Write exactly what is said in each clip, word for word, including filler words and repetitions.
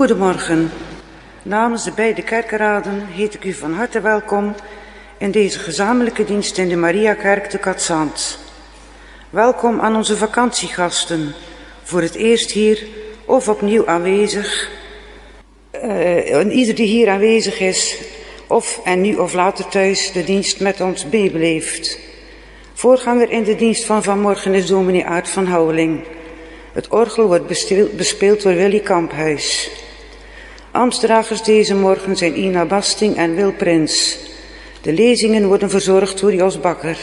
Goedemorgen. Namens de beide kerkenraden heet ik u van harte welkom in deze gezamenlijke dienst in de Mariakerk te Katzand. Welkom aan onze vakantiegasten, voor het eerst hier of opnieuw aanwezig. Uh, en ieder die hier aanwezig is, of en nu of later thuis de dienst met ons meebeleeft. Voorganger in de dienst van vanmorgen is dominee Aart van Houweling. Het orgel wordt bespeeld door Willy Kamphuis. Ambtsdragers deze morgen zijn Ina Basting en Wil Prins. De lezingen worden verzorgd door Jos Bakker.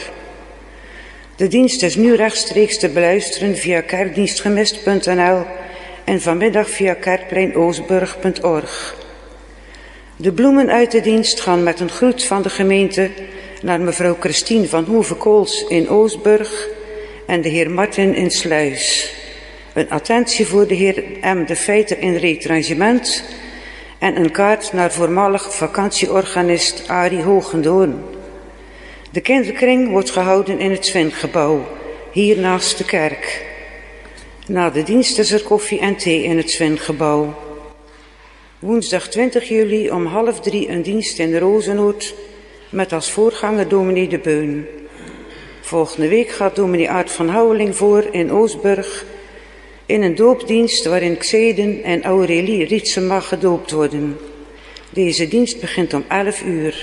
De dienst is nu rechtstreeks te beluisteren via kerkdienstgemist punt n l en vanmiddag via kerkpleinoostburg punt org. De bloemen uit de dienst gaan met een groet van de gemeente naar mevrouw Christine van Hoeve-Kools in Oostburg en de heer Martin in Sluis. Een attentie voor de heer M. de Feiter in retrangement en een kaart naar voormalig vakantieorganist Arie Hogendoorn. De kinderkring wordt gehouden in het Zwingebouw, hier naast de kerk. Na de dienst is er koffie en thee in het Zwingebouw. Woensdag twintig juli om half drie een dienst in Rozenoord met als voorganger dominee De Beun. Volgende week gaat dominee Aart van Houweling voor in Oostburg in een doopdienst waarin Xeden en Aurélie Ritsema gedoopt worden. Deze dienst begint om elf uur.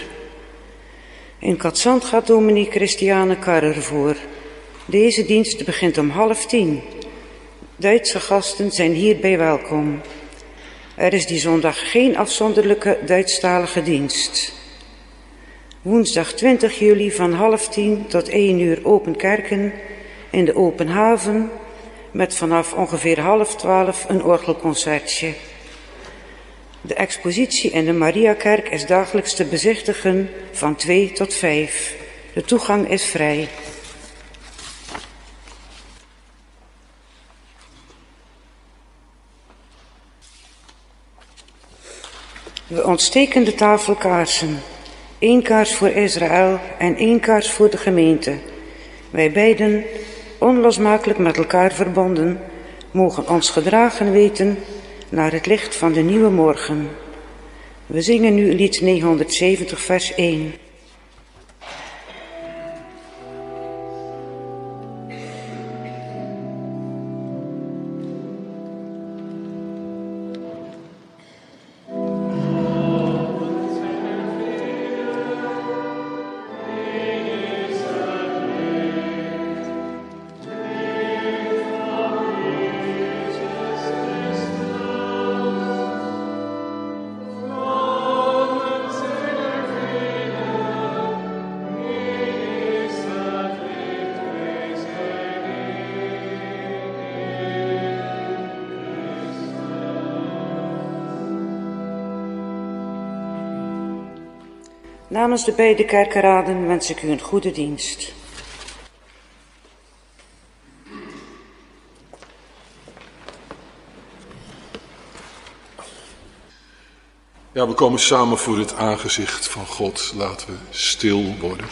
In Katzand gaat dominee Christiane Karrer voor. Deze dienst begint om half tien. Duitse gasten zijn hierbij welkom. Er is die zondag geen afzonderlijke Duitsstalige dienst. Woensdag twintig juli van half tien tot één uur open kerken in de open haven met vanaf ongeveer half twaalf een orgelconcertje. De expositie in de Mariakerk is dagelijks te bezichtigen van twee tot vijf. De toegang is vrij. We ontsteken de tafelkaarsen. Eén kaars voor Israël en één kaars voor de gemeente. Wij beiden, onlosmakelijk met elkaar verbonden, mogen ons gedragen weten naar het licht van de nieuwe morgen. We zingen nu lied negenhonderdzeventig vers één. Namens de beide kerkenraden wens ik u een goede dienst. Ja, we komen samen voor het aangezicht van God. Laten we stil worden.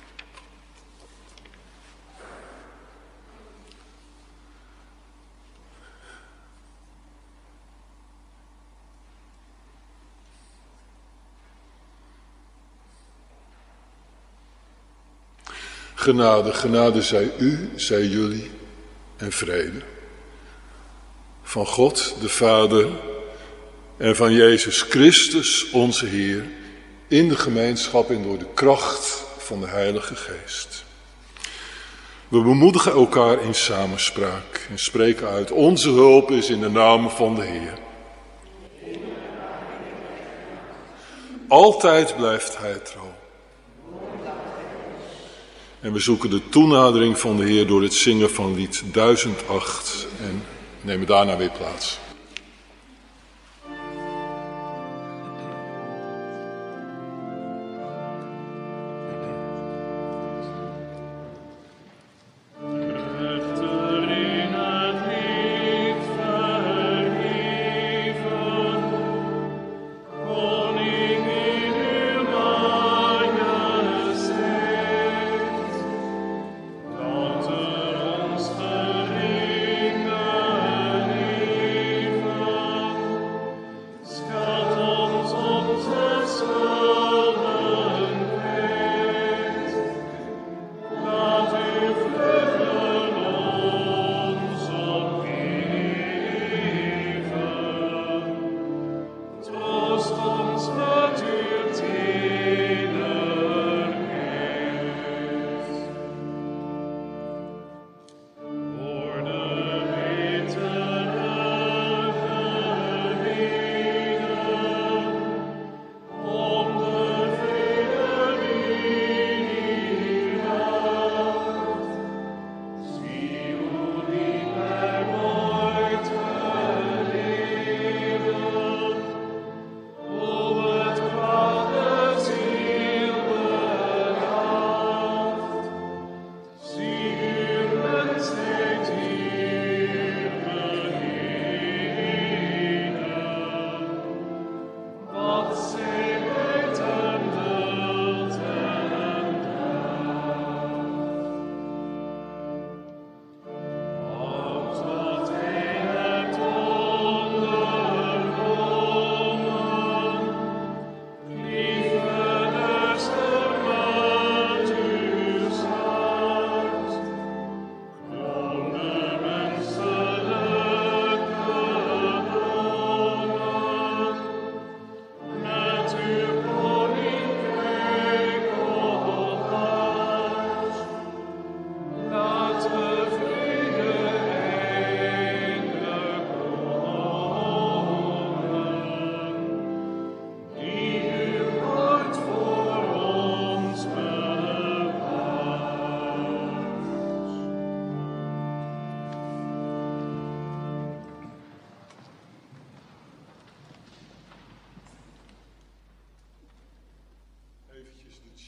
Genade, genade zij u, zij jullie en vrede. Van God, de Vader, en van Jezus Christus, onze Heer, in de gemeenschap en door de kracht van de Heilige Geest. We bemoedigen elkaar in samenspraak en spreken uit: onze hulp is in de naam van de Heer. Altijd blijft Hij trouw. En we zoeken de toenadering van de Heer door het zingen van lied duizend acht en nemen daarna weer plaats. Amen.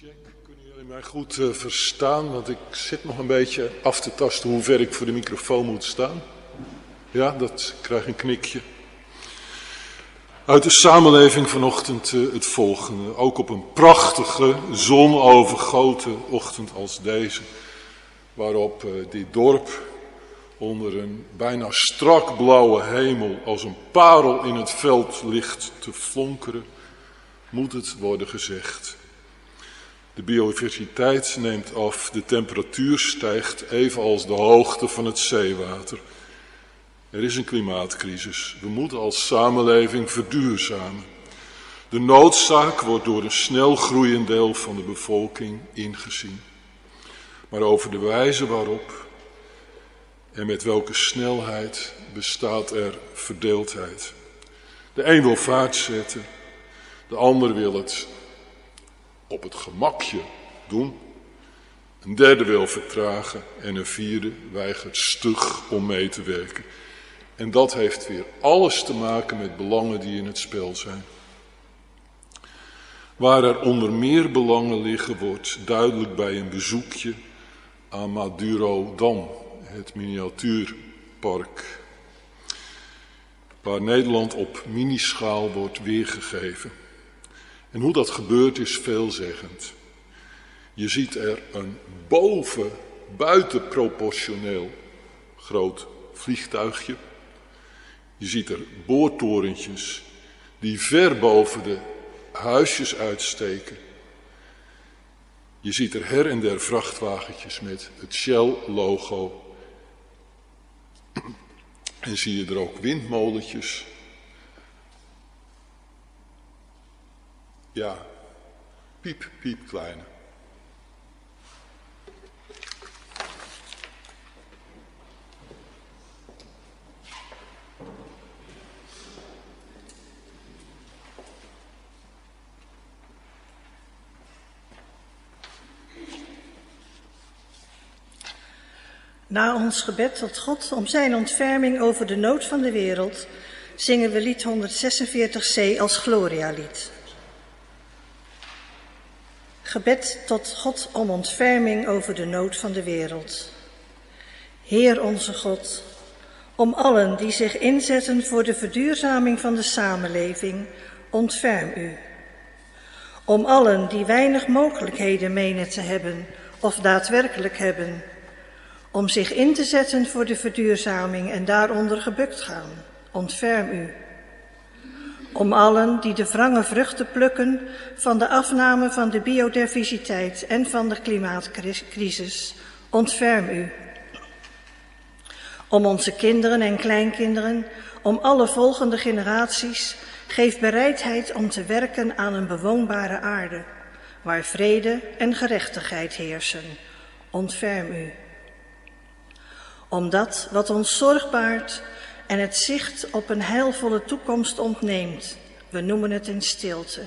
Check. Kunnen jullie mij goed uh, verstaan? Want ik zit nog een beetje af te tasten hoe ver ik voor de microfoon moet staan. Ja, dat krijg een knikje. Uit de samenleving vanochtend uh, het volgende. Ook op een prachtige, zonovergoten ochtend als deze. Waarop uh, dit dorp onder een bijna strak blauwe hemel als een parel in het veld ligt te flonkeren. Moet het worden gezegd. De biodiversiteit neemt af, de temperatuur stijgt evenals de hoogte van het zeewater. Er is een klimaatcrisis. We moeten als samenleving verduurzamen. De noodzaak wordt door een snel groeiend deel van de bevolking ingezien. Maar over de wijze waarop en met welke snelheid bestaat er verdeeldheid. De een wil vaart zetten, de ander wil het op het gemakje doen. Een derde wil vertragen en een vierde weigert stug om mee te werken. En dat heeft weer alles te maken met belangen die in het spel zijn. Waar er onder meer belangen liggen, wordt duidelijk bij een bezoekje aan Madurodam, het miniatuurpark, waar Nederland op minischaal wordt weergegeven. En hoe dat gebeurt is veelzeggend. Je ziet er een boven, buitenproportioneel groot vliegtuigje. Je ziet er boortorentjes die ver boven de huisjes uitsteken. Je ziet er her en der vrachtwagentjes met het Shell-logo. En zie je er ook windmolentjes. Ja, piep, piep kleine. Na ons gebed tot God om zijn ontferming over de nood van de wereld, zingen we lied honderdzesenveertig c als Gloria-lied. Gebed tot God om ontferming over de nood van de wereld. Heer onze God, om allen die zich inzetten voor de verduurzaming van de samenleving, ontferm u. Om allen die weinig mogelijkheden menen te hebben of daadwerkelijk hebben, om zich in te zetten voor de verduurzaming en daaronder gebukt gaan, ontferm u. Om allen die de wrange vruchten plukken van de afname van de biodiversiteit en van de klimaatcrisis, ontferm u. Om onze kinderen en kleinkinderen, om alle volgende generaties, geef bereidheid om te werken aan een bewoonbare aarde, waar vrede en gerechtigheid heersen, ontferm u. Om dat wat ons zorg baart en het zicht op een heilvolle toekomst ontneemt, we noemen het in stilte.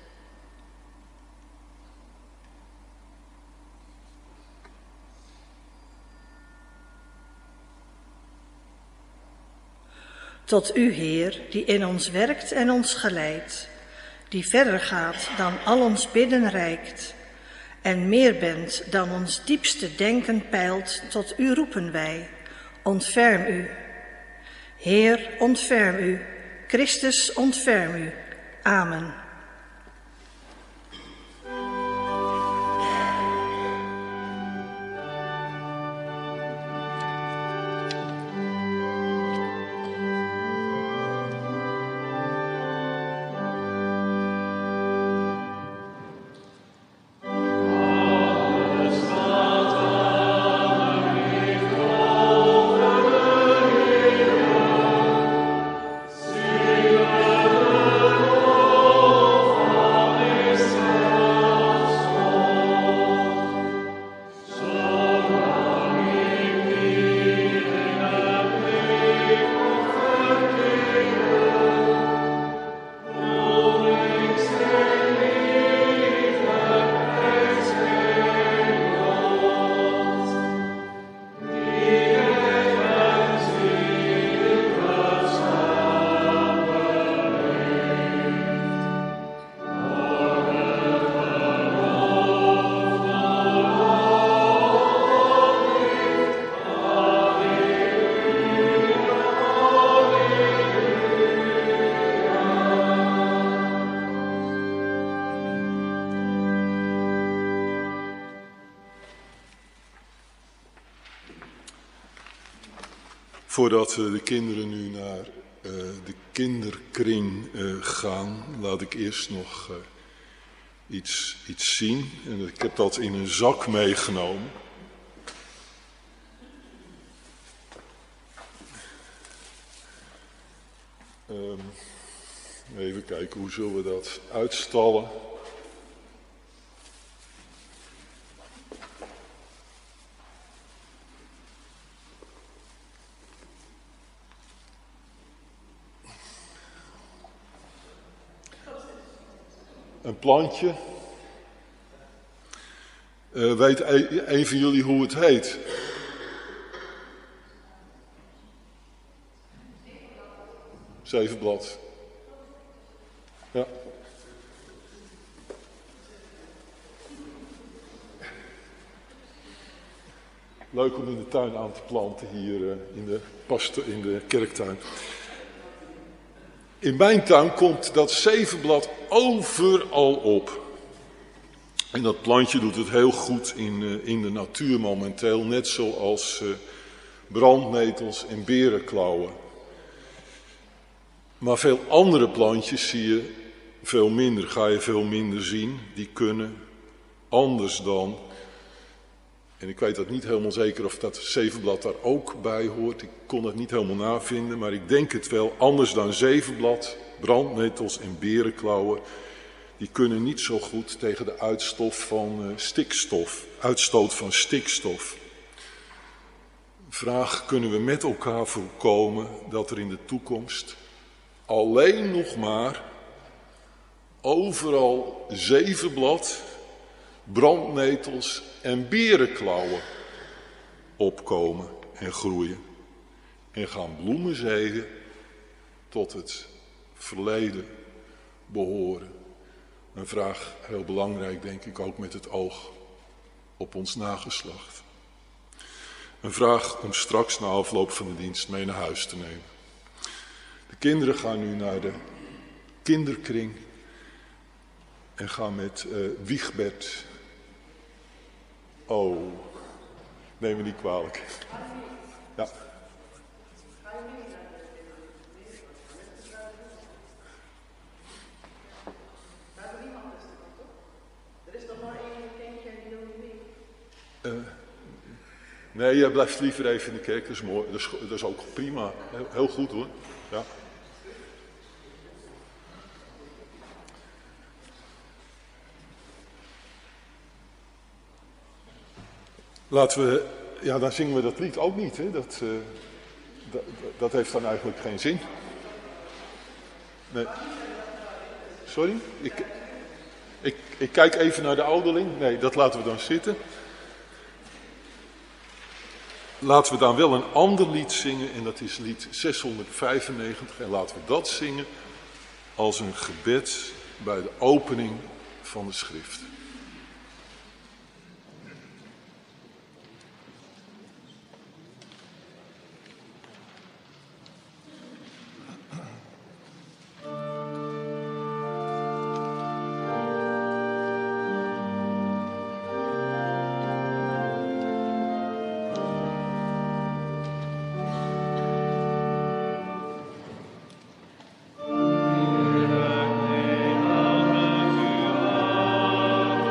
Tot u, Heer, die in ons werkt en ons geleidt, die verder gaat dan al ons bidden reikt, en meer bent dan ons diepste denken peilt, tot u roepen wij, ontferm u. Heer, ontferm u. Christus, ontferm u. Amen. Oh Voordat de kinderen nu naar uh, de kinderkring uh, gaan, laat ik eerst nog uh, iets, iets zien. En ik heb dat in een zak meegenomen. Um, even kijken, hoe zullen we dat uitstallen? Een plantje. Uh, weet een, een van jullie hoe het heet? Zevenblad. Ja. Leuk om in de tuin aan te planten hier uh, in, de paste, in de kerktuin. In mijn tuin komt dat zevenblad overal op. En dat plantje doet het heel goed in, uh, in de natuur momenteel. Net zoals uh, brandnetels en berenklauwen. Maar veel andere plantjes zie je veel minder, ga je veel minder zien. Die kunnen anders dan, en ik weet dat niet helemaal zeker of dat zevenblad daar ook bij hoort. Ik kon het niet helemaal navinden, maar ik denk het wel. Anders dan zevenblad, brandnetels en berenklauwen, die kunnen niet zo goed tegen de uitstof van uh, stikstof, uitstoot van stikstof. Vraag, kunnen we met elkaar voorkomen dat er in de toekomst alleen nog maar overal zevenblad, brandnetels en berenklauwen opkomen en groeien. En gaan bloemenzeeën tot het verleden behoren. Een vraag heel belangrijk, denk ik, ook met het oog op ons nageslacht. Een vraag om straks na afloop van de dienst mee naar huis te nemen. De kinderen gaan nu naar de kinderkring en gaan met uh, Wiegbert. Oh, neem me niet kwalijk. Ja. Uh, nee, jij blijft liever even in de kerk, dat is mooi. Dat is, dat is ook prima. Heel, heel goed hoor. Ja. Laten we, ja, dan zingen we dat lied ook niet, hè? Dat, uh, dat, dat heeft dan eigenlijk geen zin. Nee. Sorry? Ik, ik, ik kijk even naar de ouderling. Nee, dat laten we dan zitten. Laten we dan wel een ander lied zingen en dat is lied zeshonderdvijfennegentig. En laten we dat zingen als een gebed bij de opening van de schrift. Amen.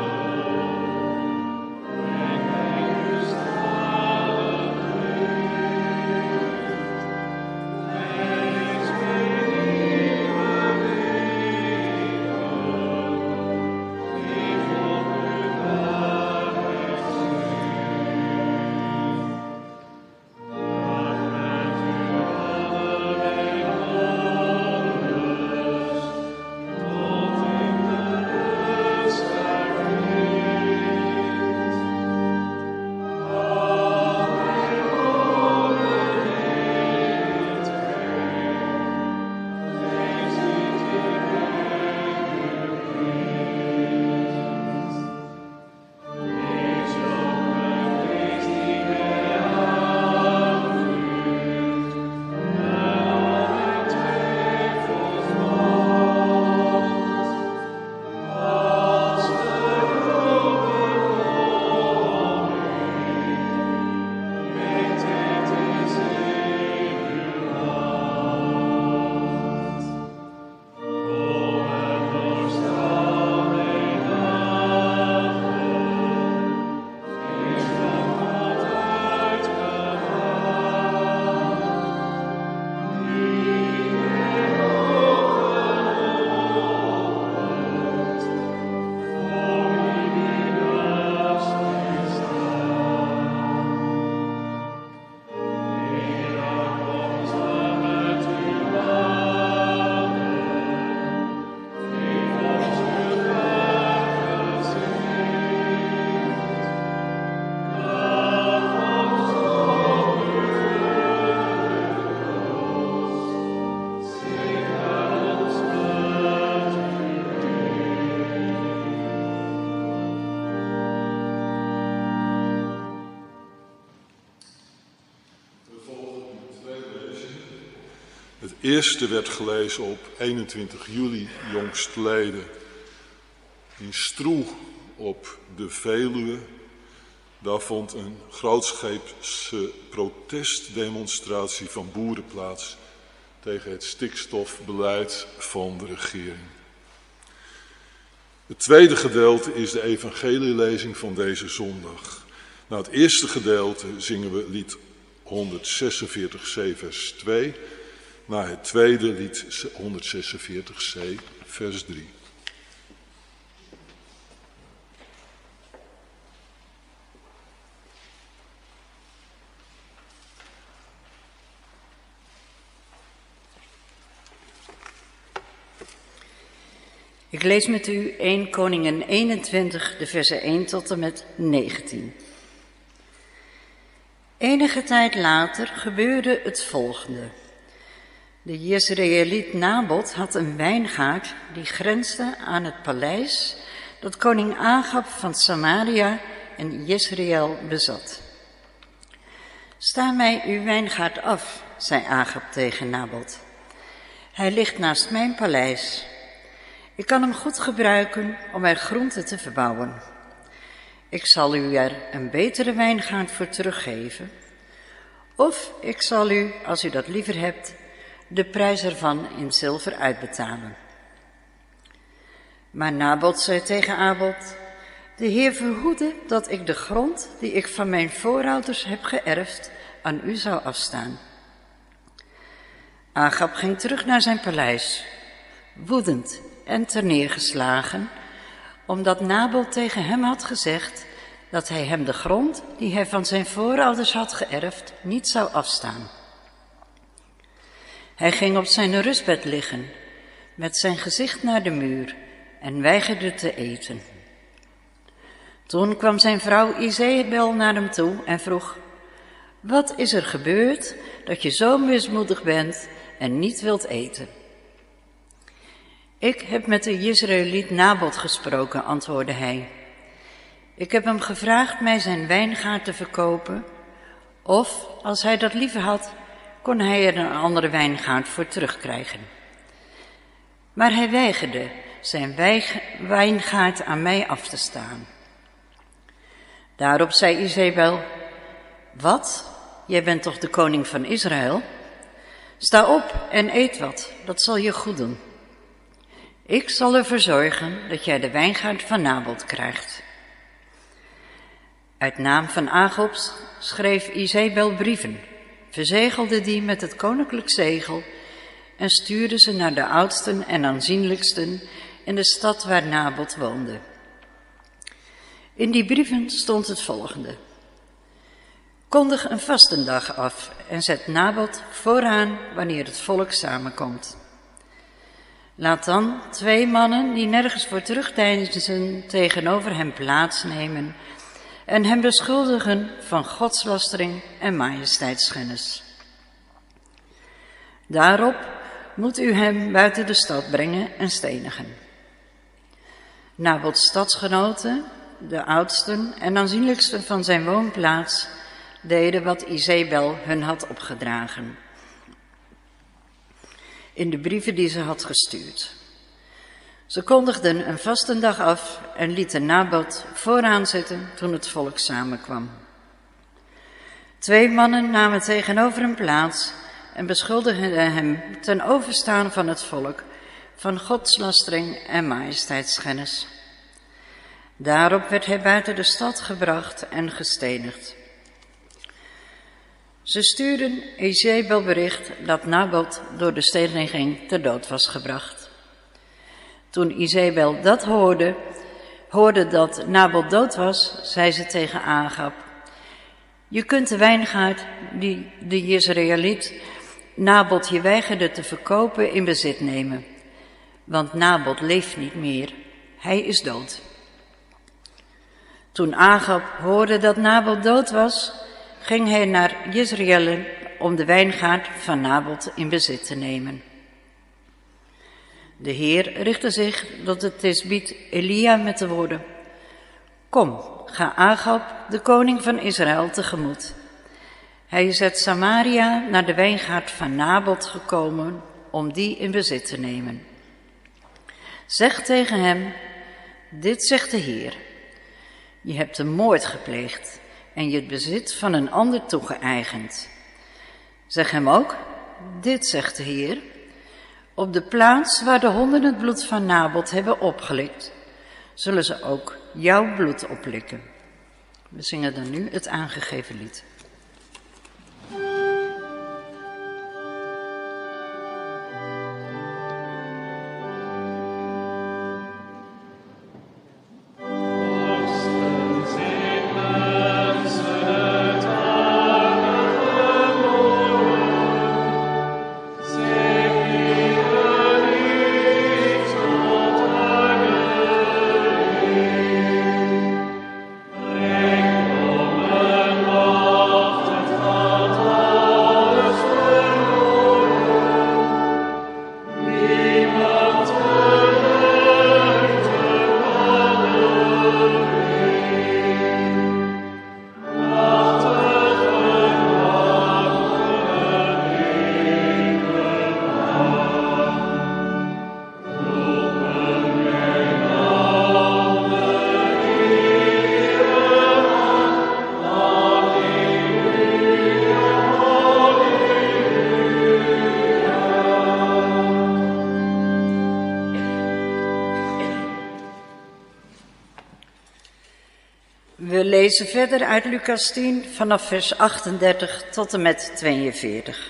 Het eerste werd gelezen op eenentwintig juli jongstleden in Stroe op de Veluwe. Daar vond een grootscheepse protestdemonstratie van boeren plaats tegen het stikstofbeleid van de regering. Het tweede gedeelte is de evangelielezing van deze zondag. Na het eerste gedeelte zingen we lied honderdzesenveertig c vers twee. Na het tweede lied honderdzesenveertig c vers drie. Ik lees met u eerste Koningen eenentwintig, de versen één tot en met negentien. Enige tijd later gebeurde het volgende. De Jezreëliet Nabot had een wijngaard die grensde aan het paleis dat koning Agab van Samaria en Jezreel bezat. Sta mij uw wijngaard af, zei Agab tegen Nabot. Hij ligt naast mijn paleis. Ik kan hem goed gebruiken om er groenten te verbouwen. Ik zal u er een betere wijngaard voor teruggeven. Of ik zal u, als u dat liever hebt, de prijs ervan in zilver uitbetalen. Maar Nabot zei tegen Abot, de Heer verhoede dat ik de grond die ik van mijn voorouders heb geërfd aan u zou afstaan. Agab ging terug naar zijn paleis, woedend en terneergeslagen, omdat Nabot tegen hem had gezegd dat hij hem de grond die hij van zijn voorouders had geërfd niet zou afstaan. Hij ging op zijn rustbed liggen, met zijn gezicht naar de muur en weigerde te eten. Toen kwam zijn vrouw Izebel naar hem toe en vroeg, wat is er gebeurd dat je zo mismoedig bent en niet wilt eten? Ik heb met de Jezreëliet Nabot gesproken, antwoordde hij. Ik heb hem gevraagd mij zijn wijngaard te verkopen, of, als hij dat liever had, kon hij er een andere wijngaard voor terugkrijgen. Maar hij weigerde zijn wijngaard aan mij af te staan. Daarop zei Izebel, wat? Jij bent toch de koning van Israël? Sta op en eet wat, dat zal je goed doen. Ik zal ervoor zorgen dat jij de wijngaard van Nabot krijgt. Uit naam van Agab schreef Izebel brieven, verzegelde die met het koninklijk zegel en stuurde ze naar de oudsten en aanzienlijksten in de stad waar Nabot woonde. In die brieven stond het volgende. Kondig een vastendag af en zet Nabot vooraan wanneer het volk samenkomt. Laat dan twee mannen die nergens voor terugdeinzen tegenover hem plaatsnemen en hem beschuldigen van godslastering en majesteitsschennis. Daarop moet u hem buiten de stad brengen en stenigen. Nabots stadsgenoten, de oudsten en aanzienlijksten van zijn woonplaats, deden wat Izebel hun had opgedragen in de brieven die ze had gestuurd. Ze kondigden een vastendag af en lieten Nabot vooraan zitten toen het volk samenkwam. Twee mannen namen tegenover hem plaats en beschuldigden hem ten overstaan van het volk van godslastering en majesteitsschennis. Daarop werd hij buiten de stad gebracht en gestenigd. Ze stuurden Izebel bericht dat Nabot door de steniging ter dood was gebracht. Toen Izebel dat hoorde, hoorde dat Nabot dood was, zei ze tegen Agab, je kunt de wijngaard die de Jezreëliet Nabot je weigerde te verkopen in bezit nemen, want Nabot leeft niet meer, hij is dood. Toen Agab hoorde dat Nabot dood was, ging hij naar Jezreel om de wijngaard van Nabot in bezit te nemen. De Heer richtte zich tot de Tisbiet Elia met de woorden, kom, ga Agab, de koning van Israël, tegemoet. Hij is uit Samaria naar de wijngaard van Nabot gekomen om die in bezit te nemen. Zeg tegen hem, dit zegt de Heer. Je hebt een moord gepleegd en je het bezit van een ander toegeëigend. Zeg hem ook, dit zegt de Heer. Op de plaats waar de honden het bloed van Nabot hebben opgelikt, zullen ze ook jouw bloed oplikken. We zingen dan nu het aangegeven lied. We lezen verder uit Lucas tien vanaf vers achtendertig tot en met tweeënveertig.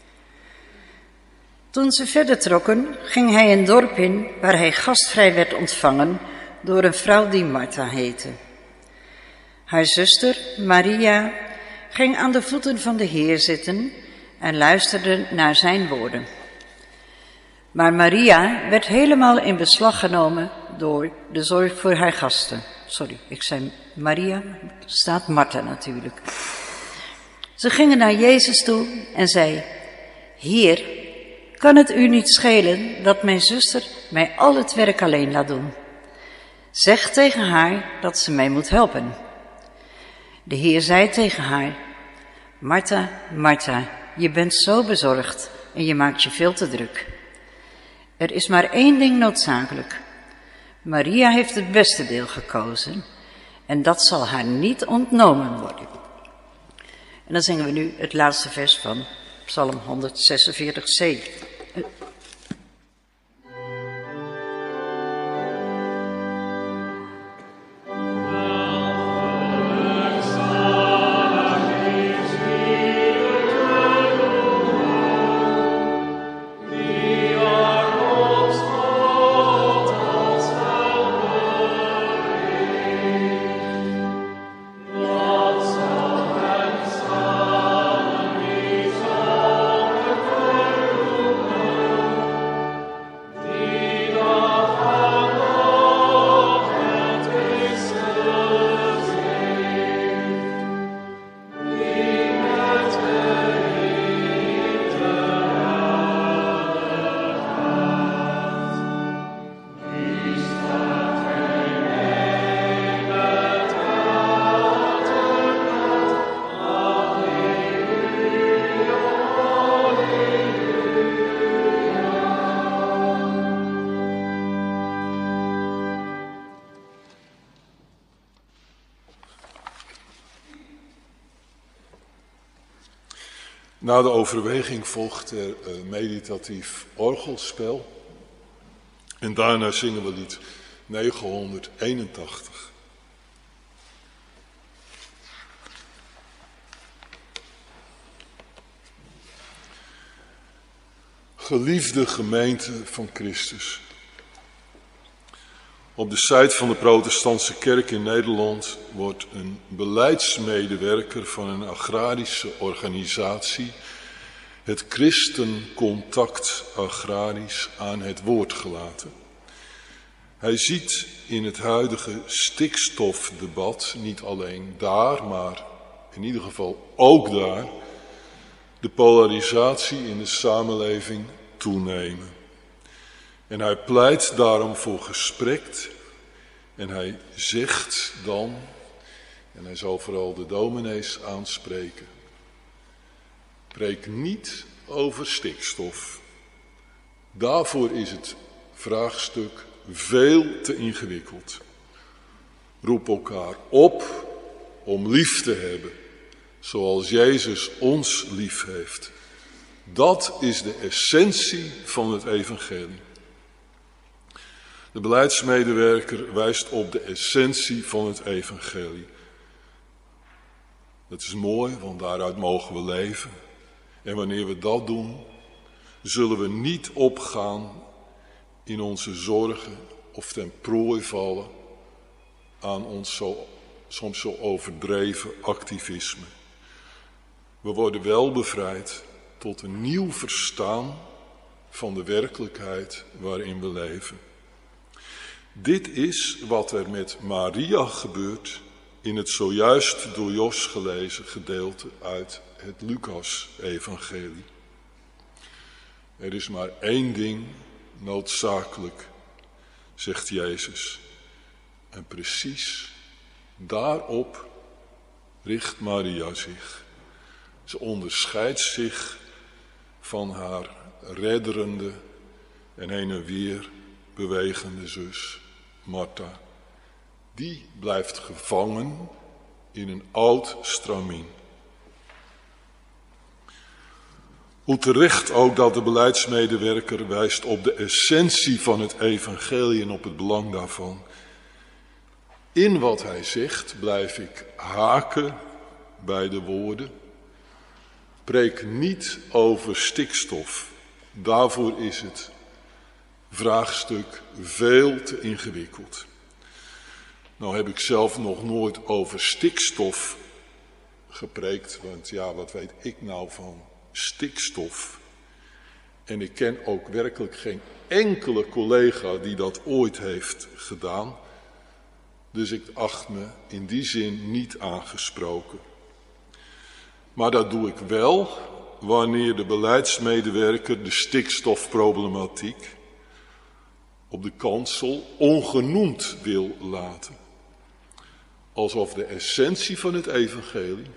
Toen ze verder trokken, ging hij een dorp in waar hij gastvrij werd ontvangen door een vrouw die Martha heette. Haar zuster, Maria, ging aan de voeten van de Heer zitten en luisterde naar zijn woorden. Maar Maria werd helemaal in beslag genomen door de zorg voor haar gasten. Sorry, ik zei Maria, staat Martha natuurlijk. Ze gingen naar Jezus toe en zei, Heer, kan het u niet schelen dat mijn zuster mij al het werk alleen laat doen? Zeg tegen haar dat ze mij moet helpen. De Heer zei tegen haar, Martha, Martha, je bent zo bezorgd en je maakt je veel te druk. Er is maar één ding noodzakelijk. Maria heeft het beste deel gekozen en dat zal haar niet ontnomen worden. En dan zingen we nu het laatste vers van Psalm honderdzesenveertig c. Na de overweging volgt er een meditatief orgelspel. En daarna zingen we lied negenhonderdeenentachtig. Geliefde gemeente van Christus. Op de site van de Protestantse Kerk in Nederland wordt een beleidsmedewerker van een agrarische organisatie, het Christencontact Agrarisch, aan het woord gelaten. Hij ziet in het huidige stikstofdebat niet alleen daar, maar in ieder geval ook daar, de polarisatie in de samenleving toenemen. En hij pleit daarom voor gesprek en hij zegt dan, en hij zal vooral de dominees aanspreken, Preek niet over stikstof. Daarvoor is het vraagstuk veel te ingewikkeld. Roep elkaar op om lief te hebben, zoals Jezus ons lief heeft. Dat is de essentie van het evangelie. De beleidsmedewerker wijst op de essentie van het evangelie. Dat is mooi, want daaruit mogen we leven. En wanneer we dat doen, zullen we niet opgaan in onze zorgen of ten prooi vallen aan ons zo, soms zo overdreven activisme. We worden wel bevrijd tot een nieuw verstaan van de werkelijkheid waarin we leven. Dit is wat er met Maria gebeurt in het zojuist door Jos gelezen gedeelte uit het Lucas-evangelie. Er is maar één ding noodzakelijk, zegt Jezus. En precies daarop richt Maria zich. Ze onderscheidt zich van haar redderende en heen en weer bewegende zus Martha. Die blijft gevangen in een oud stramien. Hoe terecht ook dat de beleidsmedewerker wijst op de essentie van het evangelie en op het belang daarvan. In wat hij zegt blijf ik haken bij de woorden. Preek niet over stikstof. Daarvoor is het vraagstuk veel te ingewikkeld. Nou heb ik zelf nog nooit over stikstof gepreekt, want ja, wat weet ik nou van stikstof? En ik ken ook werkelijk geen enkele collega die dat ooit heeft gedaan. Dus ik acht me in die zin niet aangesproken. Maar dat doe ik wel wanneer de beleidsmedewerker de stikstofproblematiek op de kansel ongenoemd wil laten. Alsof de essentie van het evangelie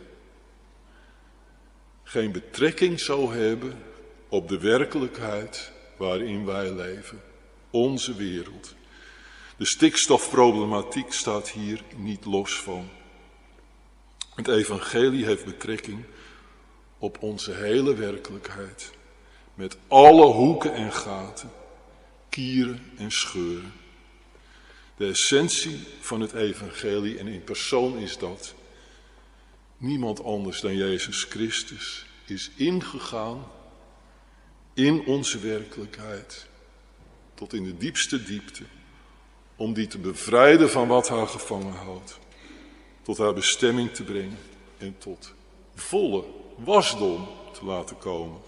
geen betrekking zou hebben op de werkelijkheid waarin wij leven, onze wereld. De stikstofproblematiek staat hier niet los van. Het evangelie heeft betrekking op onze hele werkelijkheid, met alle hoeken en gaten, kieren en scheuren. De essentie van het evangelie, en in persoon is dat niemand anders dan Jezus Christus, is ingegaan in onze werkelijkheid, tot in de diepste diepte, om die te bevrijden van wat haar gevangen houdt, tot haar bestemming te brengen en tot volle wasdom te laten komen.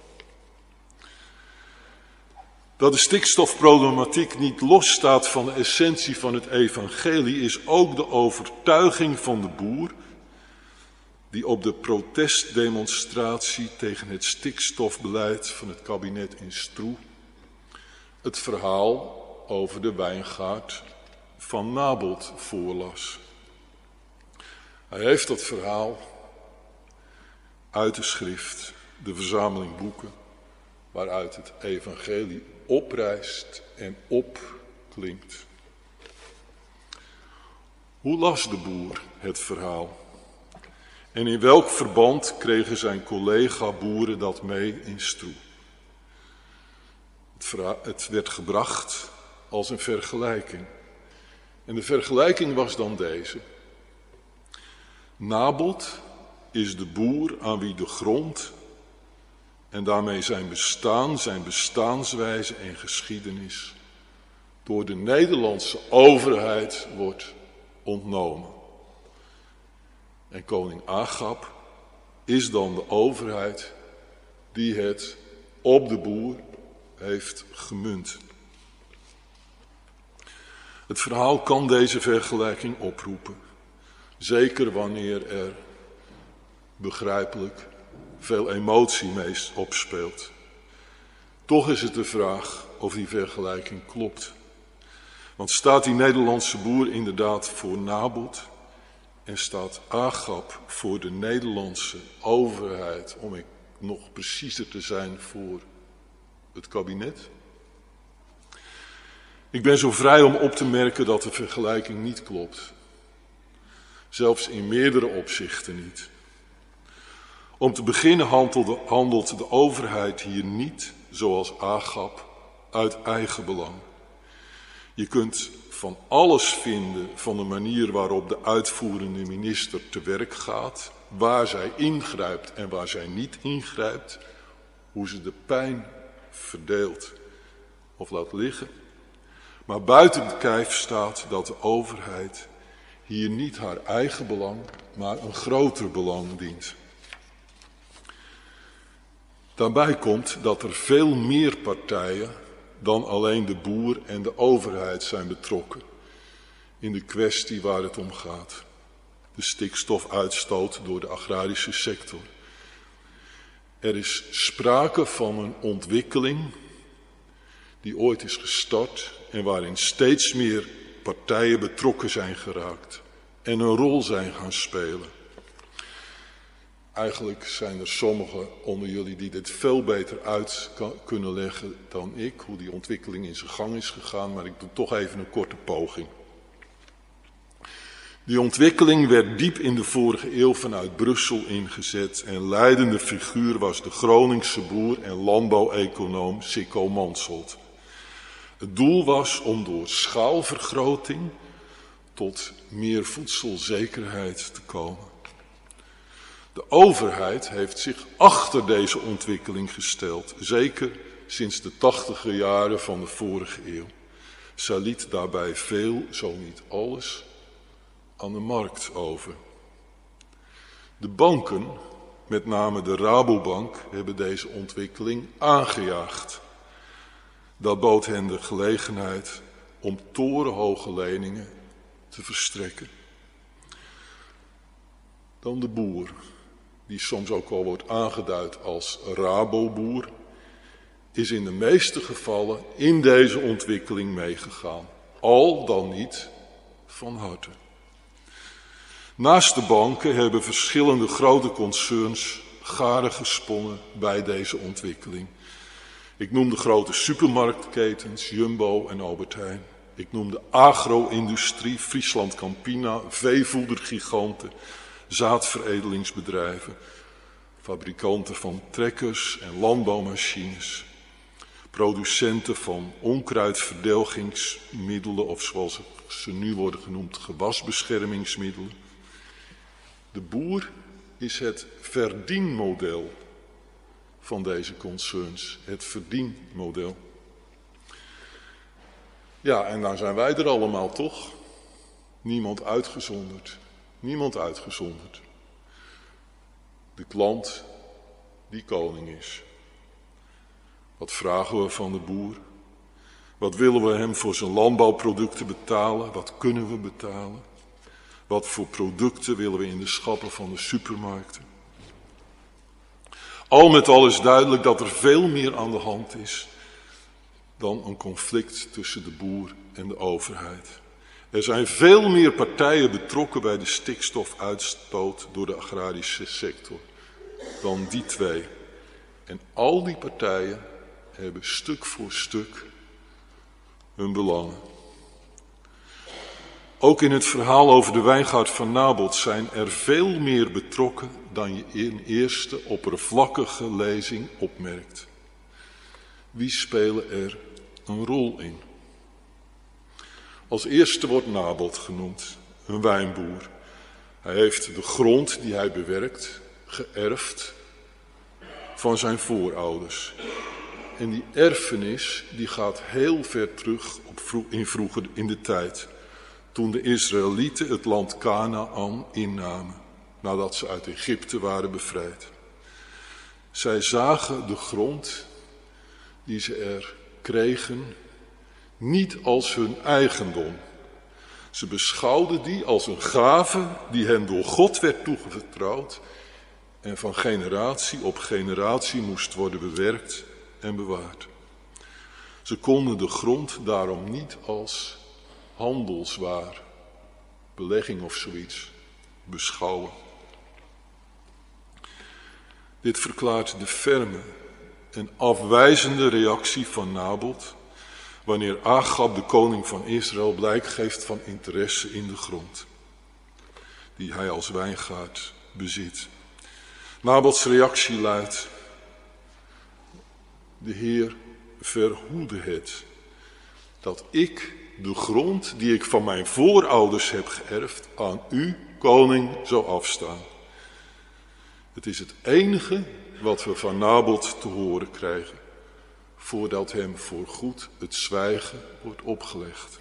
Dat de stikstofproblematiek niet losstaat van de essentie van het evangelie is ook de overtuiging van de boer die op de protestdemonstratie tegen het stikstofbeleid van het kabinet in Stroe het verhaal over de wijngaard van Naboth voorlas. Hij heeft dat verhaal uit de schrift, de verzameling boeken, waaruit het evangelie oprijst en opklinkt. Hoe las de boer het verhaal? En in welk verband kregen zijn collega-boeren dat mee in Stroe? Het, verha- het werd gebracht als een vergelijking. En de vergelijking was dan deze. Naboth is de boer aan wie de grond en daarmee zijn bestaan, zijn bestaanswijze en geschiedenis door de Nederlandse overheid wordt ontnomen. En koning Agab is dan de overheid die het op de boer heeft gemunt. Het verhaal kan deze vergelijking oproepen. Zeker wanneer er begrijpelijk veel emotie mee opspeelt. Toch is het de vraag of die vergelijking klopt. Want staat die Nederlandse boer inderdaad voor Naboth en staat Agab voor de Nederlandse overheid om nog preciezer te zijn voor het kabinet. Ik ben zo vrij om op te merken dat de vergelijking niet klopt. Zelfs in meerdere opzichten niet. Om te beginnen handelt de overheid hier niet, zoals Agab, uit eigen belang. Je kunt van alles vinden van de manier waarop de uitvoerende minister te werk gaat, waar zij ingrijpt en waar zij niet ingrijpt, hoe ze de pijn verdeelt of laat liggen. Maar buiten de kijf staat dat de overheid hier niet haar eigen belang, maar een groter belang dient. Daarbij komt dat er veel meer partijen dan alleen de boer en de overheid zijn betrokken in de kwestie waar het om gaat. De stikstofuitstoot door de agrarische sector. Er is sprake van een ontwikkeling die ooit is gestart en waarin steeds meer partijen betrokken zijn geraakt en een rol zijn gaan spelen. Eigenlijk zijn er sommigen onder jullie die dit veel beter uit kan, kunnen leggen dan ik, hoe die ontwikkeling in zijn gang is gegaan, maar ik doe toch even een korte poging. Die ontwikkeling werd diep in de vorige eeuw vanuit Brussel ingezet en leidende figuur was de Groningse boer en landbouweconoom Sikko Mansholt. Het doel was om door schaalvergroting tot meer voedselzekerheid te komen. De overheid heeft zich achter deze ontwikkeling gesteld, zeker sinds de tachtiger jaren van de vorige eeuw. Zij liet daarbij veel, zo niet alles, aan de markt over. De banken, met name de Rabobank, hebben deze ontwikkeling aangejaagd. Dat bood hen de gelegenheid om torenhoge leningen te verstrekken. Dan de boer, die soms ook al wordt aangeduid als Raboboer, is in de meeste gevallen in deze ontwikkeling meegegaan. Al dan niet van harte. Naast de banken hebben verschillende grote concerns garen gesponnen bij deze ontwikkeling. Ik noem de grote supermarktketens Jumbo en Albert Heijn. Ik noem de agro-industrie, Friesland Campina, veevoedergiganten, zaadveredelingsbedrijven, fabrikanten van trekkers en landbouwmachines, producenten van onkruidverdelgingsmiddelen of zoals ze nu worden genoemd gewasbeschermingsmiddelen. De boer is het verdienmodel van deze concerns, het verdienmodel. Ja, en dan zijn wij er allemaal toch? Niemand uitgezonderd. Niemand uitgezonderd. De klant die koning is. Wat vragen we van de boer? Wat willen we hem voor zijn landbouwproducten betalen? Wat kunnen we betalen? Wat voor producten willen we in de schappen van de supermarkten? Al met al is duidelijk dat er veel meer aan de hand is dan een conflict tussen de boer en de overheid. Er zijn veel meer partijen betrokken bij de stikstofuitstoot door de agrarische sector dan die twee. En al die partijen hebben stuk voor stuk hun belangen. Ook in het verhaal over de wijngaard van Naboth zijn er veel meer betrokken dan je in eerste oppervlakkige lezing opmerkt. Wie spelen er een rol in? Als eerste wordt Naboth genoemd, een wijnboer. Hij heeft de grond die hij bewerkt geërfd van zijn voorouders. En die erfenis die gaat heel ver terug op vroeg, in vroeger in de tijd. Toen de Israëlieten het land Kanaan innamen, nadat ze uit Egypte waren bevrijd. Zij zagen de grond die ze er kregen niet als hun eigendom. Ze beschouwden die als een gave die hen door God werd toevertrouwd en van generatie op generatie moest worden bewerkt en bewaard. Ze konden de grond daarom niet als handelswaar, belegging of zoiets, beschouwen. Dit verklaart de ferme en afwijzende reactie van Nabot wanneer Agab, de koning van Israël, blijk geeft van interesse in de grond die hij als wijngaard bezit. Nabots reactie luidt: de Heer verhoede het dat ik de grond die ik van mijn voorouders heb geërfd aan u, koning, zou afstaan. Het is het enige wat we van Nabot te horen krijgen, voordat hem voorgoed het zwijgen wordt opgelegd.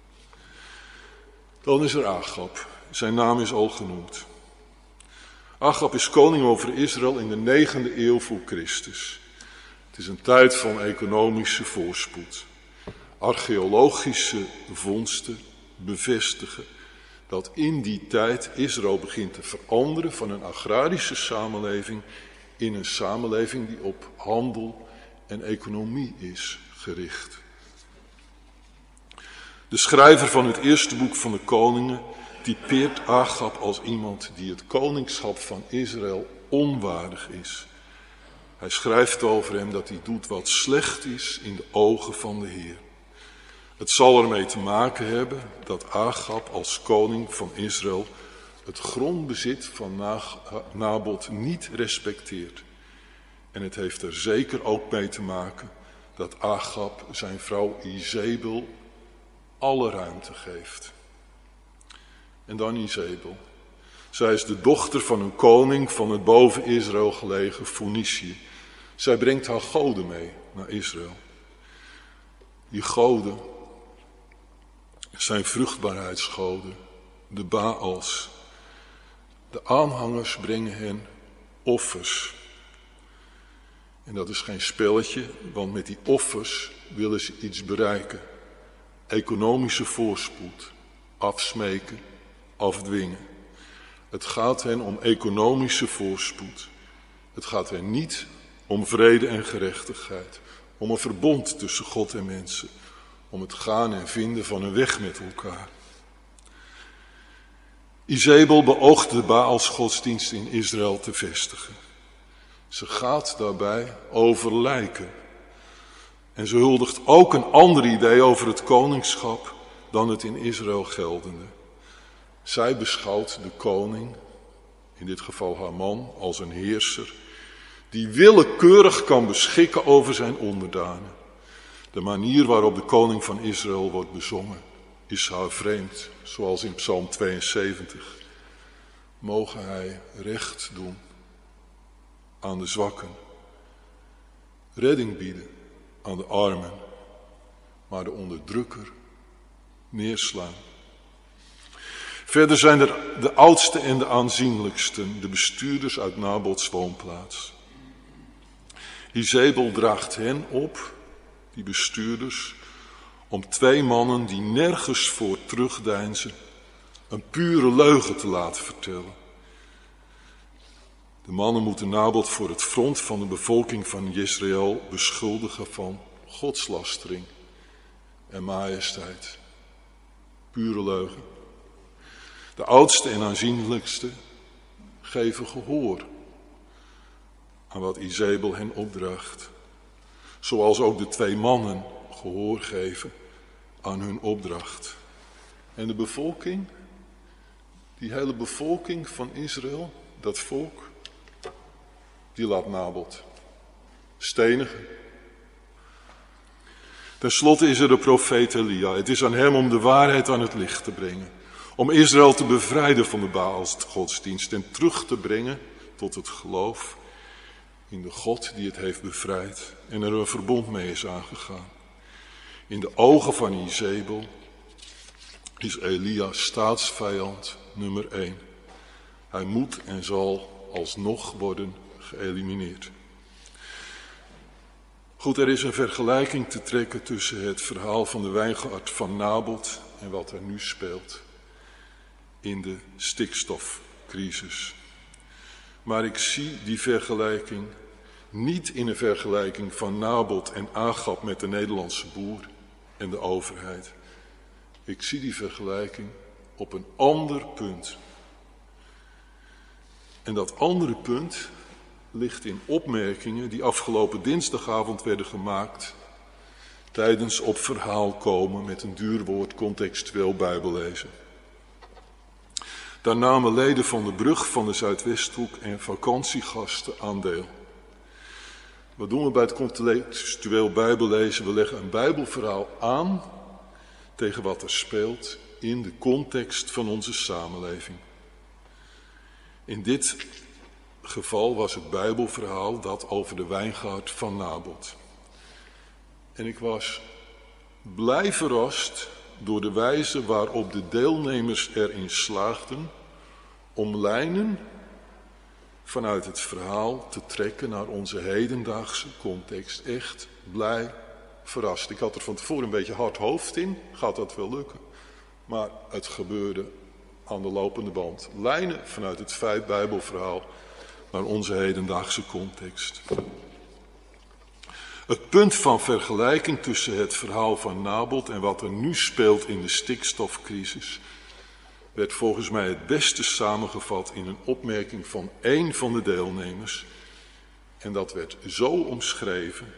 Dan is er Agab. Zijn naam is al genoemd. Agab is koning over Israël in de negende eeuw voor Christus. Het is een tijd van economische voorspoed. Archeologische vondsten bevestigen dat in die tijd Israël begint te veranderen van een agrarische samenleving in een samenleving die op handel en economie is gericht. De schrijver van het eerste boek van de Koningen typeert Agab als iemand die het koningschap van Israël onwaardig is. Hij schrijft over hem dat hij doet wat slecht is in de ogen van de Heer. Het zal ermee te maken hebben dat Agab als koning van Israël het grondbezit van Nabot niet respecteert. En het heeft er zeker ook mee te maken dat Agab zijn vrouw Izebel alle ruimte geeft. En dan Izebel. Zij is de dochter van een koning van het boven Israël gelegen Foenicië. Zij brengt haar goden mee naar Israël. Die goden zijn vruchtbaarheidsgoden, de Baals. De aanhangers brengen hen offers. En dat is geen spelletje, want met die offers willen ze iets bereiken. Economische voorspoed, afsmeken, afdwingen. Het gaat hen om economische voorspoed. Het gaat hen niet om vrede en gerechtigheid. Om een verbond tussen God en mensen. Om het gaan en vinden van een weg met elkaar. Izebel beoogt de Baalsgodsdienst in Israël te vestigen. Ze gaat daarbij over lijken. En ze huldigt ook een ander idee over het koningschap dan het in Israël geldende. Zij beschouwt de koning, in dit geval haar man, als een heerser die willekeurig kan beschikken over zijn onderdanen. De manier waarop de koning van Israël wordt bezongen is haar vreemd, zoals in Psalm tweeënzeventig. Mogen hij recht doen aan de zwakken, redding bieden aan de armen, maar de onderdrukker neerslaan. Verder zijn er de oudste en de aanzienlijksten, de bestuurders uit Nabots woonplaats. Izebel draagt hen op, die bestuurders, om twee mannen die nergens voor terugdeinzen, een pure leugen te laten vertellen. De mannen moeten Nabot voor het front van de bevolking van Jezreel beschuldigen van godslastering en majesteit. Pure leugen. De oudste en aanzienlijkste geven gehoor aan wat Izebel hen opdraagt. Zoals ook de twee mannen gehoor geven aan hun opdracht. En de bevolking, die hele bevolking van Israël, dat volk, die laat Nabot stenigen. Ten slotte is er de profeet Elia. Het is aan hem om de waarheid aan het licht te brengen. Om Israël te bevrijden van de Baalsgodsdienst en terug te brengen tot het geloof in de God die het heeft bevrijd en er een verbond mee is aangegaan. In de ogen van Izebel is Elia staatsvijand nummer één. Hij moet en zal alsnog worden geëlimineerd. Goed, er is een vergelijking te trekken tussen het verhaal van de wijngaard van Nabot en wat er nu speelt in de stikstofcrisis. Maar ik zie die vergelijking niet in een vergelijking van Nabot en Agab met de Nederlandse boer en de overheid. Ik zie die vergelijking op een ander punt. En dat andere punt, ligt in opmerkingen die afgelopen dinsdagavond werden gemaakt tijdens op verhaal komen met een duur woord contextueel bijbellezen. Daar namen leden van de brug van de Zuidwesthoek en vakantiegasten aan deel. Wat doen we bij het contextueel bijbellezen? We leggen een bijbelverhaal aan tegen wat er speelt in de context van onze samenleving. In dit geval was het bijbelverhaal dat over de wijngaard van Nabot. En ik was blij verrast door de wijze waarop de deelnemers erin slaagden om lijnen vanuit het verhaal te trekken naar onze hedendaagse context. Echt blij verrast. Ik had er van tevoren een beetje hard hoofd in. Gaat dat wel lukken? Maar het gebeurde aan de lopende band. Lijnen vanuit het feit Bijbelverhaal naar onze hedendaagse context. Het punt van vergelijking tussen het verhaal van Nabot en wat er nu speelt in de stikstofcrisis werd volgens mij het beste samengevat in een opmerking van één van de deelnemers. En dat werd zo omschreven.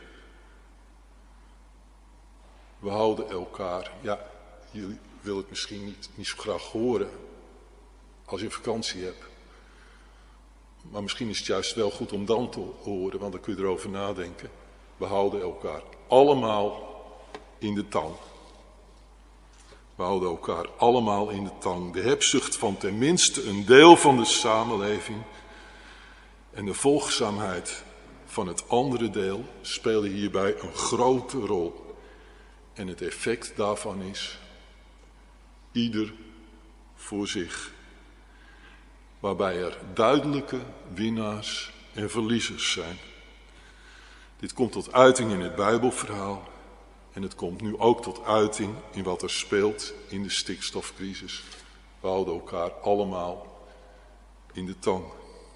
We houden elkaar, ja, jullie willen het misschien niet, niet zo graag horen als je vakantie hebt. Maar misschien is het juist wel goed om dan te horen, want dan kun je erover nadenken. We houden elkaar allemaal in de tang. We houden elkaar allemaal in de tang. De hebzucht van tenminste een deel van de samenleving en de volgzaamheid van het andere deel spelen hierbij een grote rol. En het effect daarvan is ieder voor zich. Waarbij er duidelijke winnaars en verliezers zijn. Dit komt tot uiting in het Bijbelverhaal. En het komt nu ook tot uiting in wat er speelt in de stikstofcrisis. We houden elkaar allemaal in de tang.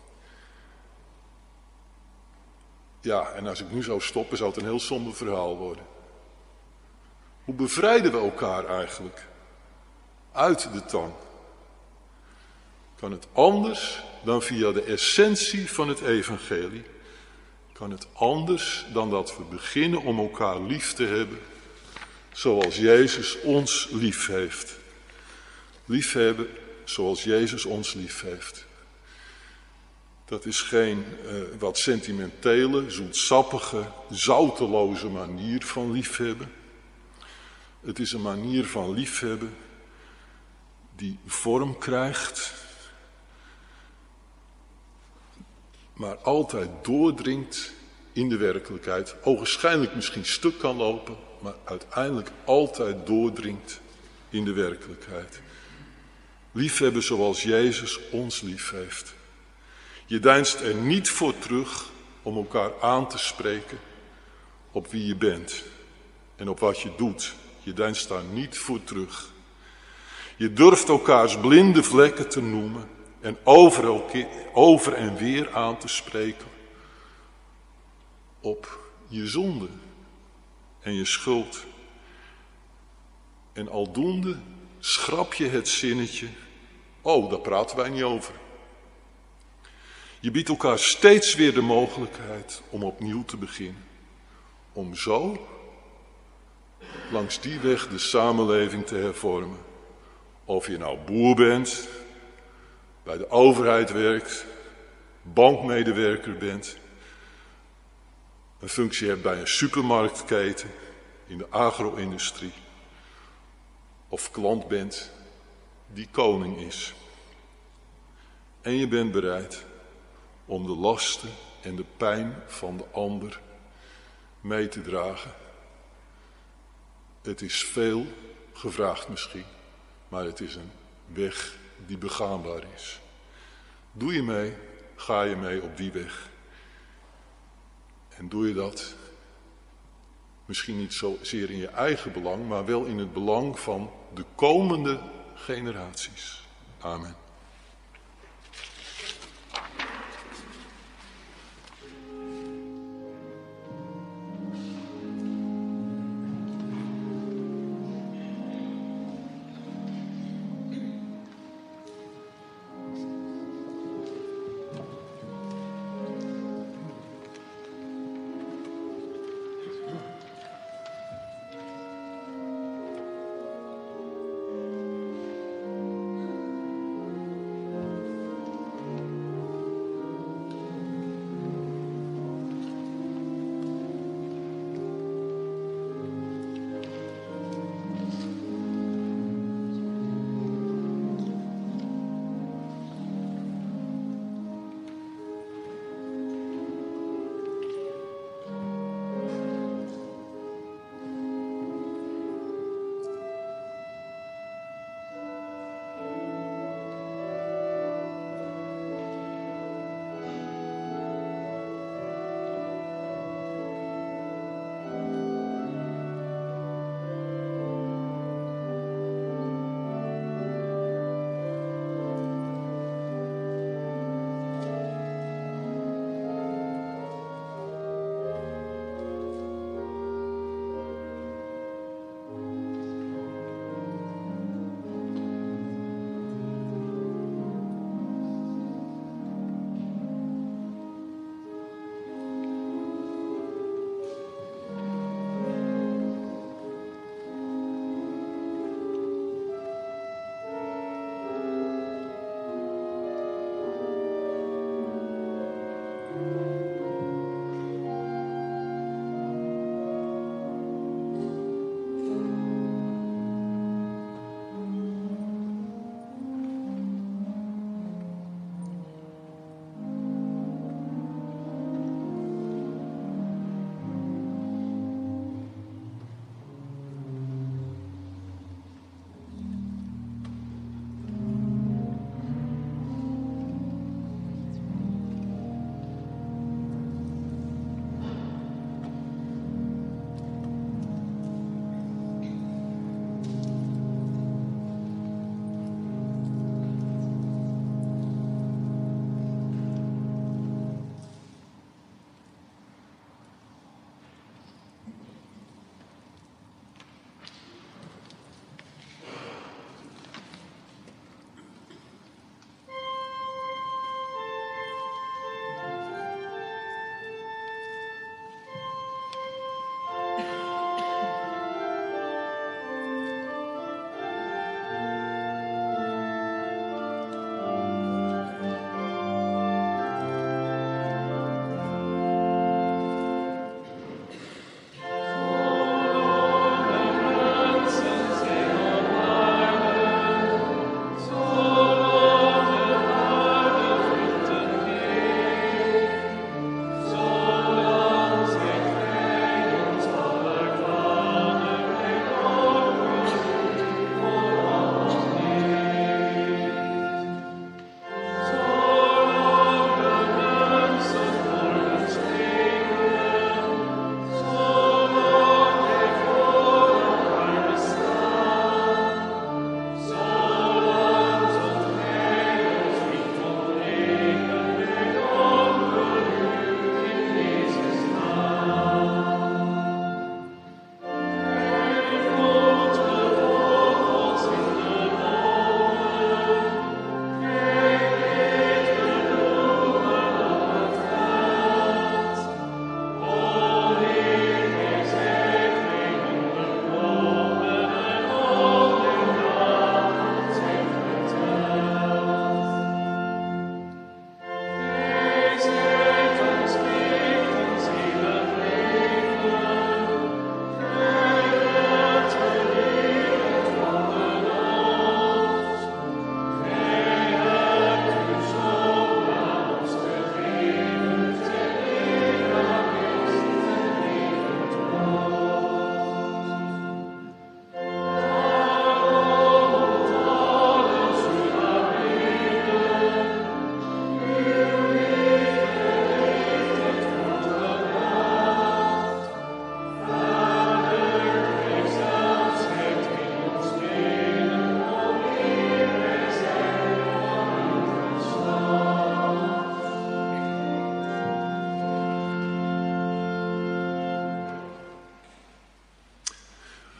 Ja, en als ik nu zou stoppen, zou het een heel somber verhaal worden. Hoe bevrijden we elkaar eigenlijk uit de tang? Kan het anders dan via de essentie van het evangelie? Kan het anders dan dat we beginnen om elkaar lief te hebben, zoals Jezus ons lief heeft? Liefhebben zoals Jezus ons lief heeft. Dat is geen uh, wat sentimentele, zoetsappige, zouteloze manier van liefhebben. Het is een manier van liefhebben die vorm krijgt, maar altijd doordringt in de werkelijkheid. Ogenschijnlijk misschien stuk kan lopen, maar uiteindelijk altijd doordringt in de werkelijkheid. Liefhebben zoals Jezus ons lief heeft. Je deinst er niet voor terug om elkaar aan te spreken op wie je bent en op wat je doet. Je deinst daar niet voor terug. Je durft elkaars blinde vlekken te noemen en over, elke, over en weer aan te spreken op je zonde en je schuld. En aldoende schrap je het zinnetje, oh, daar praten wij niet over. Je biedt elkaar steeds weer de mogelijkheid om opnieuw te beginnen. Om zo langs die weg de samenleving te hervormen. Of je nou boer bent, bij de overheid werkt, bankmedewerker bent, een functie hebt bij een supermarktketen, in de agro-industrie, of klant bent die koning is. En je bent bereid om de lasten en de pijn van de ander mee te dragen. Het is veel gevraagd misschien, maar het is een weg die begaanbaar is. Doe je mee, ga je mee op die weg. En doe je dat misschien niet zozeer in je eigen belang, maar wel in het belang van de komende generaties. Amen.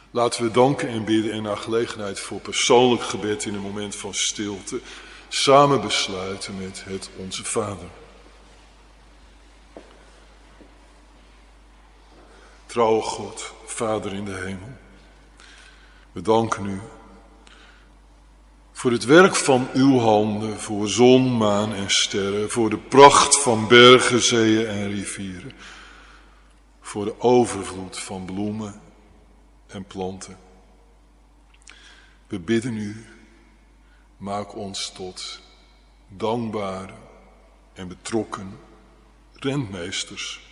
Laten we danken en bidden en naar gelegenheid voor persoonlijk gebed in een moment van stilte samen besluiten met het Onze Vader. Trouwe God, Vader in de hemel, we danken u voor het werk van uw handen, voor zon, maan en sterren, voor de pracht van bergen, zeeën en rivieren, voor de overvloed van bloemen en planten. We bidden u, maak ons tot dankbare en betrokken rentmeesters.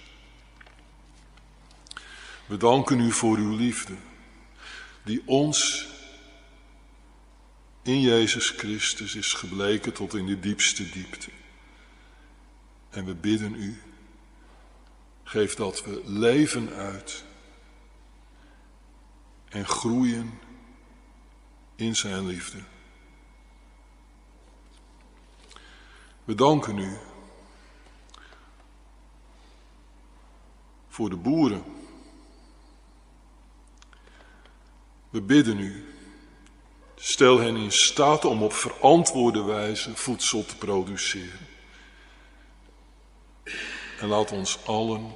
We danken u voor uw liefde, die ons in Jezus Christus is gebleken tot in de diepste diepte. En we bidden u, geef dat we leven uit en groeien in zijn liefde. We danken u voor de boeren. We bidden u, stel hen in staat om op verantwoorde wijze voedsel te produceren. En laat ons allen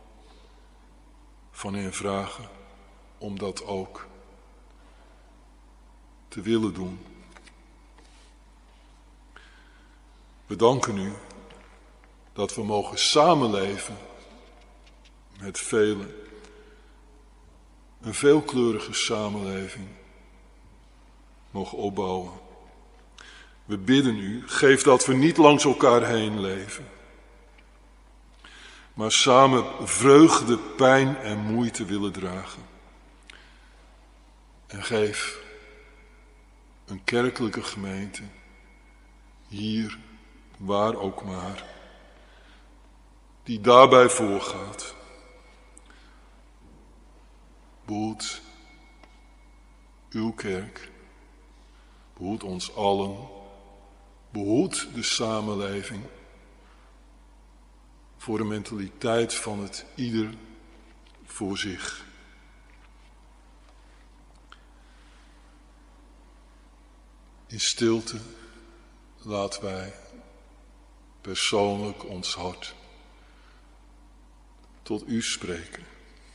van hen vragen om dat ook te willen doen. We danken u dat we mogen samenleven met velen. Een veelkleurige samenleving mogen opbouwen. We bidden u, geef dat we niet langs elkaar heen leven, maar samen vreugde, pijn en moeite willen dragen. En geef een kerkelijke gemeente, hier, waar ook maar, die daarbij voorgaat. Behoed uw kerk, behoed ons allen, behoed de samenleving voor de mentaliteit van het ieder voor zich. In stilte laten wij persoonlijk ons hart tot u spreken.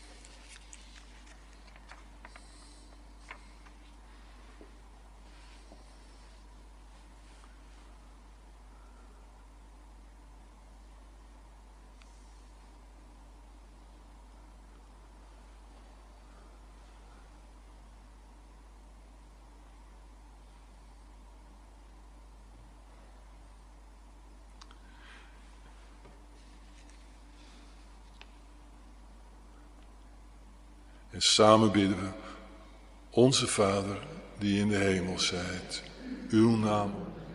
En samen bidden we, onze Vader die in de hemel zijt, uw naam.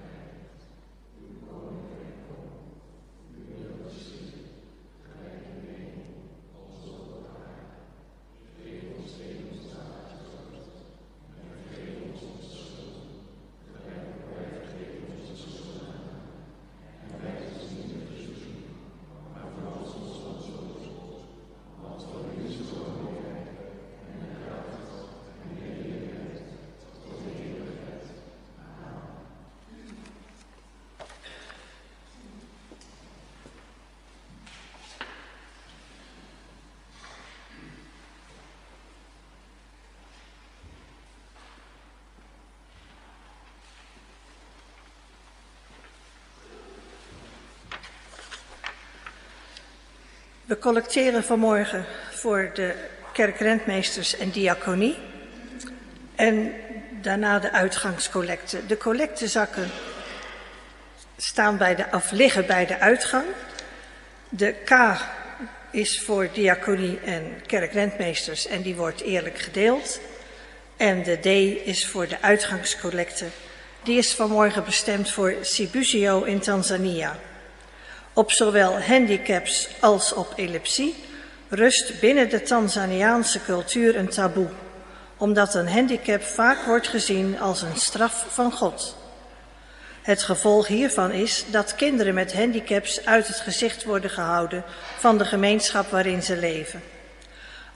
We collecteren vanmorgen voor de kerkrentmeesters en diaconie en daarna de uitgangscollecte. De collectezakken staan bij de, of liggen bij de uitgang. De K is voor diaconie en kerkrentmeesters en die wordt eerlijk gedeeld. En de D is voor de uitgangscollecte. Die is vanmorgen bestemd voor Sibusio in Tanzania. Op zowel handicaps als op epilepsie rust binnen de Tanzaniaanse cultuur een taboe, omdat een handicap vaak wordt gezien als een straf van God. Het gevolg hiervan is dat kinderen met handicaps uit het gezicht worden gehouden van de gemeenschap waarin ze leven.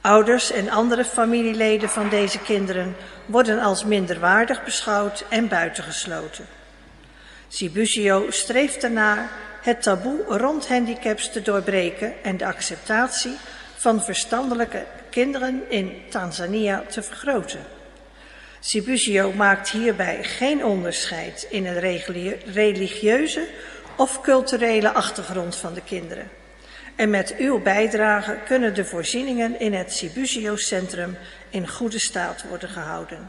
Ouders en andere familieleden van deze kinderen worden als minderwaardig beschouwd en buitengesloten. Cibusio streeft ernaar het taboe rond handicaps te doorbreken en de acceptatie van verstandelijke kinderen in Tanzania te vergroten. Cibusio maakt hierbij geen onderscheid in een religieuze of culturele achtergrond van de kinderen. En met uw bijdrage kunnen de voorzieningen in het Cibusio-centrum in goede staat worden gehouden.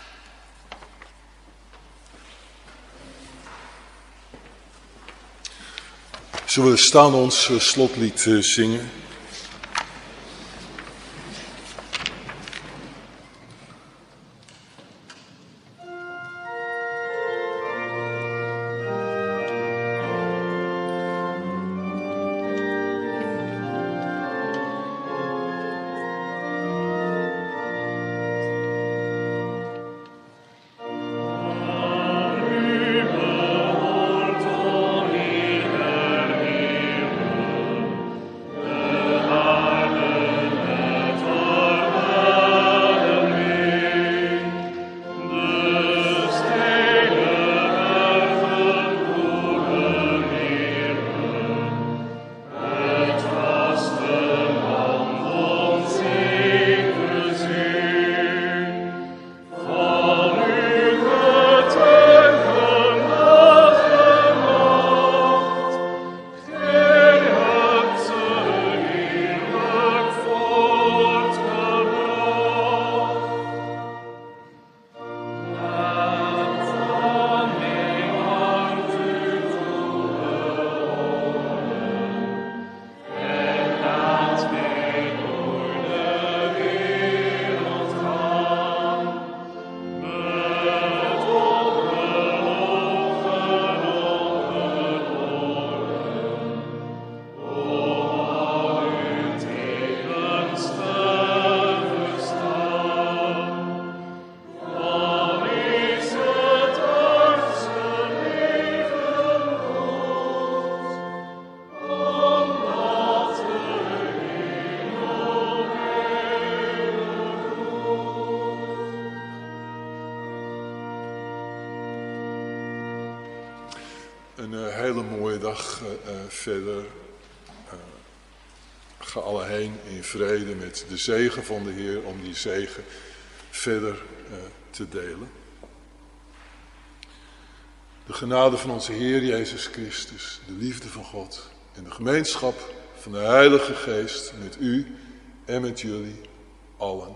Zullen we staan ons slotlied zingen? Een uh, hele mooie dag uh, uh, verder. Uh, ga alle heen in vrede met de zegen van de Heer, om die zegen verder uh, te delen. De genade van onze Heer Jezus Christus, de liefde van God en de gemeenschap van de Heilige Geest met u en met jullie allen.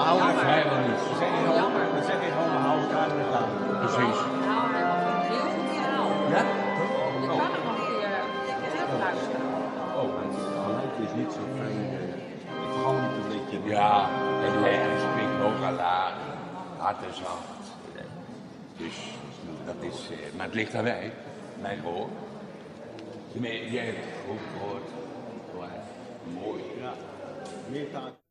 houden het helemaal niet. Dan zeg je gewoon, dan zeg je gewoon, we houden elkaar in de gaten. Precies. Ja? Je kan er nog een keer terugluisteren. Oh, het geluid is niet zo fijn. Het galmt een beetje. Ja, en hij spreekt ook al laag, hard en zacht. Dus dat is, maar het ligt aan wij, mijn gehoor. Jij hebt het goed gehoord. Mooi. Ja, meer taak.